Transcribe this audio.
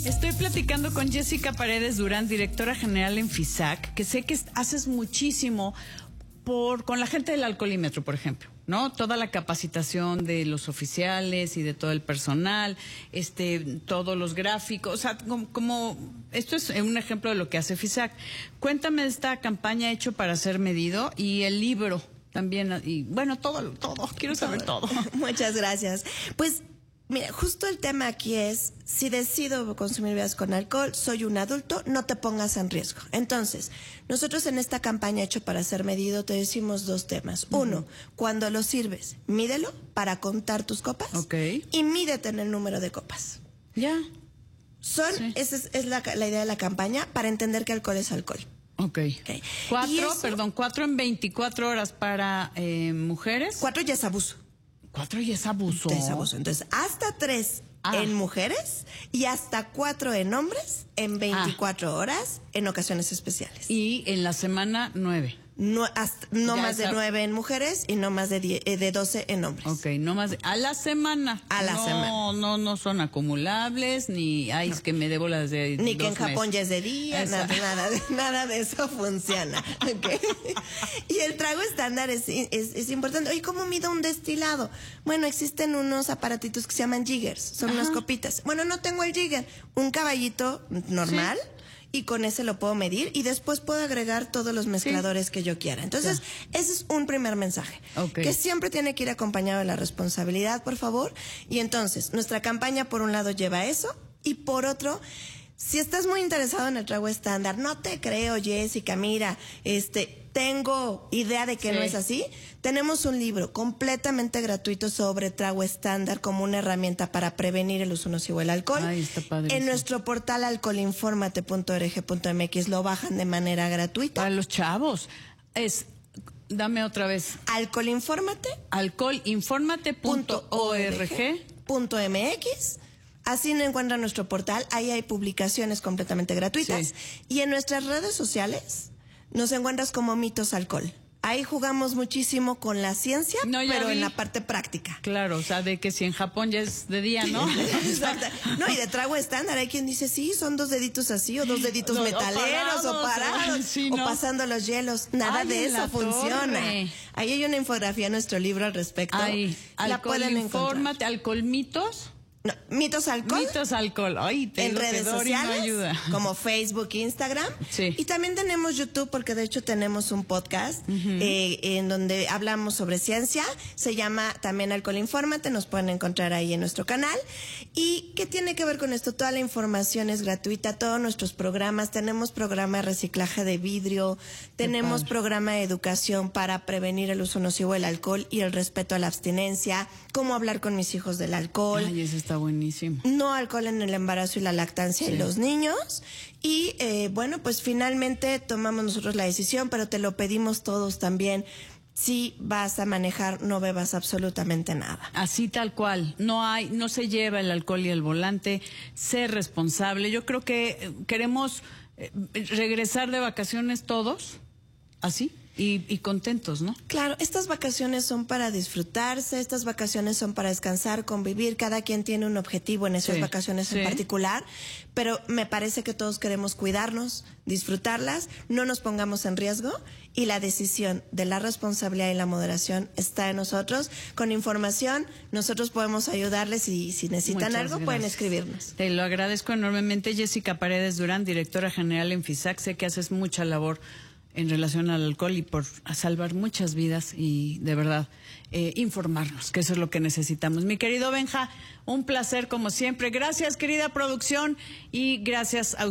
Estoy platicando con Jessica Paredes Durán, directora general en FISAC, que sé que haces muchísimo con la gente del alcoholímetro, por ejemplo, ¿no? Toda la capacitación de los oficiales y de todo el personal, todos los gráficos, o sea, como esto es un ejemplo de lo que hace FISAC. Cuéntame de esta campaña Hecho para Ser Medido y el libro también, y bueno, todo, quiero saber todo. Muchas gracias. Pues mira, justo el tema aquí es, si decido consumir bebidas con alcohol, soy un adulto, no te pongas en riesgo. Entonces, nosotros en esta campaña Hecho para Ser Medido te decimos dos temas. Uno, cuando lo sirves, mídelo para contar tus copas. Okay. Y mídete en el número de copas. Ya. Esa es la idea de la campaña, para entender que alcohol es alcohol. Okay. 4 en 24 horas para mujeres. 4 ya es abuso. 4 ya es abuso. Es abuso. Entonces, hasta 3 en mujeres y hasta 4 en hombres en 24 horas en ocasiones especiales. Y en la semana 9. No más de 9 en mujeres y no más de 12 en hombres. Ok, no más a la semana. A la semana. No son acumulables, ni es que me debo las de ni que en 2 Japón meses. ya es de día, nada de eso funciona. Okay. Y el trago estándar es importante. Oye, ¿cómo mido un destilado? Bueno, existen unos aparatitos que se llaman jiggers, son unas copitas. Bueno, no tengo el jigger, un caballito normal. ¿Sí? Y con ese lo puedo medir y después puedo agregar todos los mezcladores que yo quiera. Entonces, ese es un primer mensaje. Okay. Que siempre tiene que ir acompañado de la responsabilidad, por favor. Y entonces, nuestra campaña por un lado lleva eso y por otro, si estás muy interesado en el trago estándar, no te creo, Jessica, mira, tengo idea de que no es así. Tenemos un libro completamente gratuito sobre trago estándar como una herramienta para prevenir el uso nocivo del alcohol. Ay, está padrísimo. En nuestro portal alcoholinformate.org.mx lo bajan de manera gratuita. Para los chavos. Dame otra vez. alcoholinformate.org.mx. Así no encuentran nuestro portal. Ahí hay publicaciones completamente gratuitas. Sí. Y en nuestras redes sociales nos encuentras como Mitos Alcohol. Ahí jugamos muchísimo con la ciencia, pero en la parte práctica. Claro, o sea, de que si en Japón ya es de día, ¿no? Exacto. No, y de trago estándar. Hay quien dice, sí, son 2 deditos así, o 2 deditos metaleros, o parados, sí, ¿no? o pasando los hielos. Nada de eso funciona. Ahí hay una infografía en nuestro libro al respecto. La pueden encontrar. Alcoholmitos. No, Mitos Alcohol. Mitos Alcohol. Ay, en redes sociales, como Facebook, Instagram. Sí. Y también tenemos YouTube, porque de hecho tenemos un podcast en donde hablamos sobre ciencia. Se llama también Alcohol Infórmate. Nos pueden encontrar ahí en nuestro canal. ¿Y qué tiene que ver con esto? Toda la información es gratuita. Todos nuestros programas. Tenemos programa de reciclaje de vidrio. Tenemos programa de educación para prevenir el uso nocivo del alcohol y el respeto a la abstinencia. Cómo hablar con mis hijos del alcohol. Ay, eso está buenísimo. No alcohol en el embarazo y la lactancia en los niños. Y bueno, pues finalmente tomamos nosotros la decisión, pero te lo pedimos todos también. Si vas a manejar, no bebas absolutamente nada. Así tal cual. No se lleva el alcohol y el volante. Sé responsable. Yo creo que queremos regresar de vacaciones todos, así. Y contentos, ¿no? Claro, estas vacaciones son para disfrutarse, estas vacaciones son para descansar, convivir, cada quien tiene un objetivo en esas vacaciones en particular, pero me parece que todos queremos cuidarnos, disfrutarlas, no nos pongamos en riesgo y la decisión de la responsabilidad y la moderación está en nosotros. Con información, nosotros podemos ayudarles y si necesitan algo, pueden escribirnos. Te lo agradezco enormemente, Jessica Paredes Durán, directora general en FISAC. Sé que haces mucha labor en relación al alcohol y por salvar muchas vidas y de verdad informarnos, que eso es lo que necesitamos. Mi querido Benja, un placer como siempre. Gracias, querida producción, y gracias a